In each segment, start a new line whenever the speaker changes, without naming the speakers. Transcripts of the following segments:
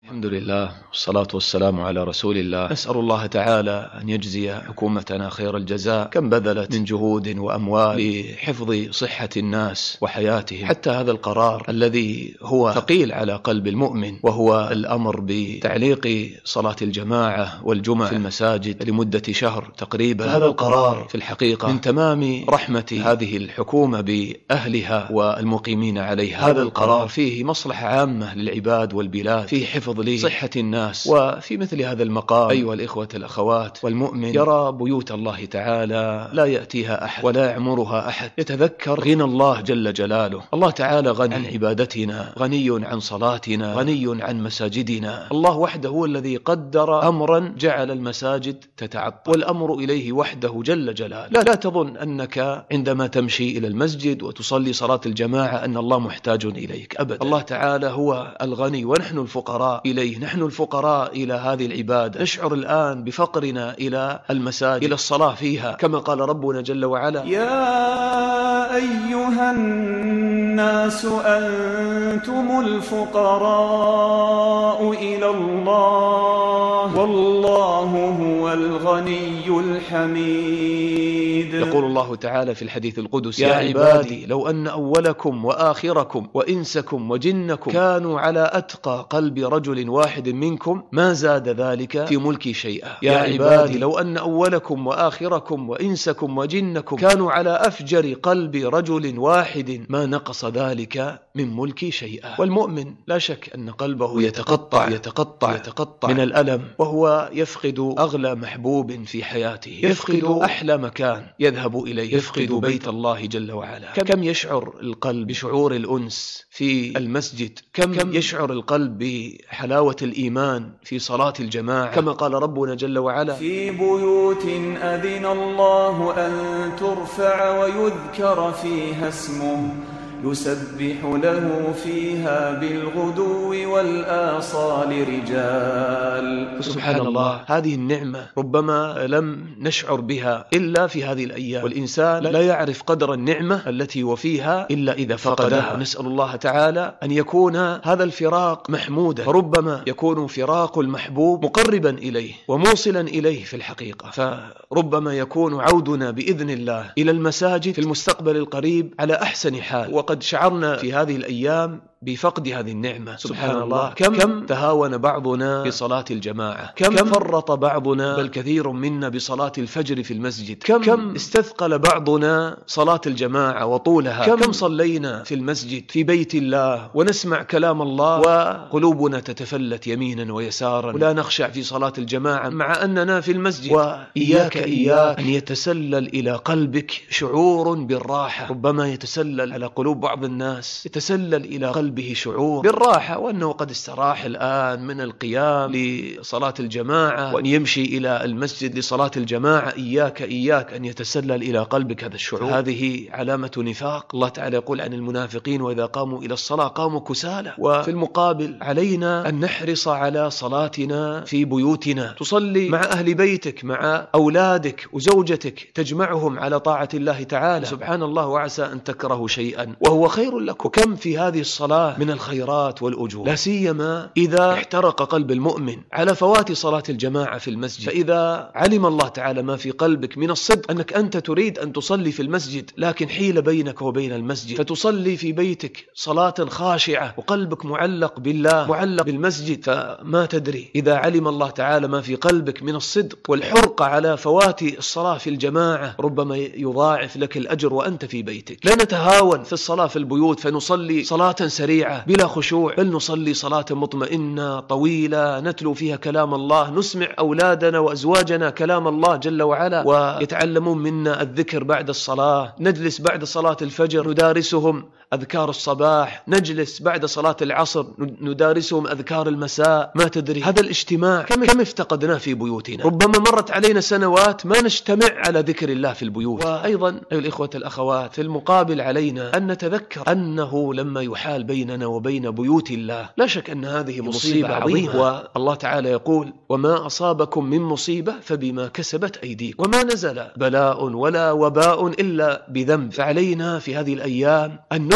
الحمد لله والصلاة والسلام على رسول الله. نسأل الله تعالى أن يجزي حكومتنا خير الجزاء، كم بذلت من جهود وأموال لحفظ صحة الناس وحياتهم، حتى هذا القرار الذي هو ثقيل على قلب المؤمن، وهو الأمر بتعليق صلاة الجماعة والجمع في المساجد لمدة شهر تقريبا. هذا القرار في الحقيقة من تمام رحمة هذه الحكومة بأهلها والمقيمين عليها. هذا القرار فيه مصلحة عامة للعباد والبلاد، فيه حفظ لصحة الناس. وفي مثل هذا المقام أيها الإخوة الأخوات، والمؤمن يرى بيوت الله تعالى لا يأتيها أحد ولا يعمرها أحد، يتذكر غنى الله جل جلاله. الله تعالى غني عن عبادتنا، غني عن صلاتنا، غني عن مساجدنا. الله وحده هو الذي قدر أمرا جعل المساجد تتعطل، والأمر إليه وحده جل جلاله. لا تظن أنك عندما تمشي إلى المسجد وتصلي صلاة الجماعة أن الله محتاج إليك أبدا. الله تعالى هو الغني ونحن الفقراء إليه، نحن الفقراء إلى هذه العبادة. نشعر الآن بفقرنا إلى المساجد، إلى الصلاة فيها، كما قال ربنا جل وعلا:
يا أيها الناس أنتم الفقراء إلى الله والله هو الغني الحميد.
يقول الله تعالى في الحديث القدسي: يا عبادي لو أن أولكم وآخركم وإنسكم وجنكم كانوا على أتقى قلب رجل واحد منكم ما زاد ذلك في ملكي شيئا. يا عبادي لو أن أولكم وآخركم وإنسكم وجنكم كانوا على أفجر قلب رجل واحد ما نقص ذلك من ملكي شيئا. والمؤمن لا شك أن قلبه يتقطع من الألم، وهو يفقد أغلى محبوب في حياته، يفقد أحلى مكان يذهب إليه، يفقد بيت الله جل وعلا. كم يشعر القلب بشعور الأنس في المسجد، كم يشعر القلب بحلاوة الإيمان في صلاة الجماعة، كما قال ربنا جل وعلا:
في بيوت أذن الله أن ترفع ويذكر فيها اسمه يسبح له فيها بالغدو والآصال رجال.
سبحان الله، هذه النعمة ربما لم نشعر بها إلا في هذه الأيام، والإنسان لا يعرف قدر النعمة التي هو فيها إلا إذا فقدها. نسأل الله تعالى أن يكون هذا الفراق محمودا، فربما يكون فراق المحبوب مقربا إليه وموصلا إليه في الحقيقة، فربما يكون عودنا بإذن الله إلى المساجد في المستقبل القريب على أحسن حال. وقد شعرنا في هذه الأيام بفقد هذه النعمة. سبحان الله، كم تهاون بعضنا بصلاة الجماعة، كم فرط بعضنا بل كثير منا بصلاة الفجر في المسجد، كم استثقل بعضنا صلاة الجماعة وطولها، كم صلينا في المسجد في بيت الله ونسمع كلام الله وقلوبنا تتفلت يمينا ويسارا ولا نخشع في صلاة الجماعة مع أننا في المسجد. وإياك أن يتسلل إلى قلبك شعور بالراحة. ربما يتسلل على قلوب بعض الناس، يتسلل إلى قلبه شعور بالراحة، وأنه قد استراح الآن من القيام لصلاة الجماعة وأن يمشي إلى المسجد لصلاة الجماعة. إياك أن يتسلل إلى قلبك هذا الشعور. هذه علامة نفاق. الله تعالى يقول عن المنافقين: وإذا قاموا إلى الصلاة قاموا كسالى. وفي المقابل علينا أن نحرص على صلاتنا في بيوتنا، تصلي مع أهل بيتك، مع أولادك وزوجتك، تجمعهم على طاعة الله تعالى. سبحان الله، وعسى أن تكرهوا شيئا وهو خير لكم. كم في هذه الصلاة من الخيرات والأجور، لا سيما إذا احترق قلب المؤمن على فوات صلاة الجماعة في المسجد. فإذا علم الله تعالى ما في قلبك من الصدق أنك أنت تريد أن تصلي في المسجد، لكن حيل بينك وبين المسجد، فتصلي في بيتك صلاة خاشعة وقلبك معلق بالله، معلق بالمسجد، فما تدري إذا علم الله تعالى ما في قلبك من الصدق والحرقة على فوات الصلاة في الجماعة، ربما يضاعف لك الأجر وأنت في بيتك. لا نتهاون في الصلاة في البيوت فنصلي صلاة سريعة بلا خشوع، بل نصلي صلاة مطمئنة طويلة نتلو فيها كلام الله، نسمع أولادنا وأزواجنا كلام الله جل وعلا ويتعلمون منا الذكر بعد الصلاة، نجلس بعد صلاة الفجر ندارسهم أذكار الصباح، نجلس بعد صلاة العصر ندارسهم أذكار المساء. ما تدري هذا الاجتماع كم افتقدناه في بيوتنا. ربما مرت علينا سنوات ما نجتمع على ذكر الله في البيوت. وأيضا أيها الإخوة الأخوات، في المقابل علينا أن نتذكر أنه لما يحال بيننا وبين بيوت الله لا شك أن هذه مصيبة عظيمة. والله تعالى يقول: وما أصابكم من مصيبة فبما كسبت أيديكم وما نزل بلاء ولا وباء إلا بذنب. فعلينا في هذه الأيام أن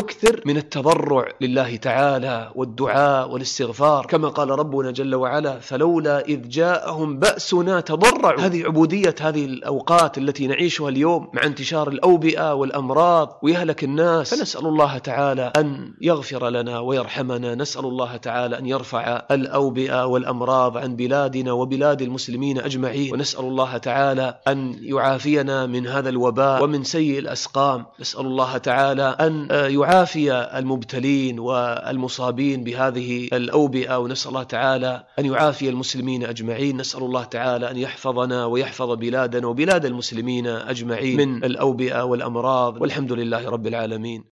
نكثر من التضرع لله تعالى والدعاء والاستغفار، كما قال ربنا جل وعلا: فلولا إذ جاءهم بأسنا تضرعوا. هذه عبودية هذه الأوقات التي نعيشها اليوم مع انتشار الأوبئة والأمراض ويهلك الناس، فنسأل الله تعالى أن يغفر لنا ويرحمنا. نسأل الله تعالى أن يرفع الأوبئة والأمراض عن بلادنا وبلاد المسلمين أجمعين، ونسأل الله تعالى أن يعافينا من هذا الوباء ومن سيء الأسقام. نسأل الله تعالى أن يعافي المبتلين والمصابين بهذه الأوبئة، ونسأل الله تعالى أن يعافي المسلمين أجمعين. نسأل الله تعالى أن يحفظنا ويحفظ بلادنا وبلاد المسلمين أجمعين من الأوبئة والأمراض، والحمد لله رب العالمين.